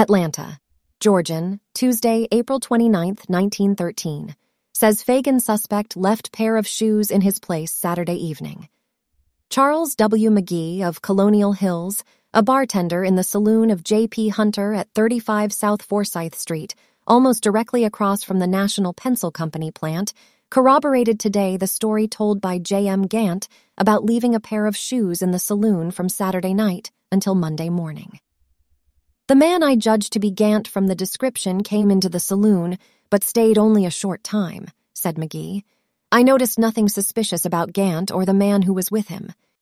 Atlanta. Georgian, Tuesday, April 29, 1913. Says Fagan suspect left pair of shoes in his place Saturday evening. Charles W. McGee of Colonial Hills, a bartender in the saloon of J.P. Hunter at 35 South Forsyth Street, almost directly across from the National Pencil Company plant, corroborated today the story told by J.M. Gant about leaving a pair of shoes in the saloon from Saturday night until Monday morning. The man I judged to be Gant from the description came into the saloon, but stayed only a short time, said McGee. I noticed nothing suspicious about Gant or the man who was with him.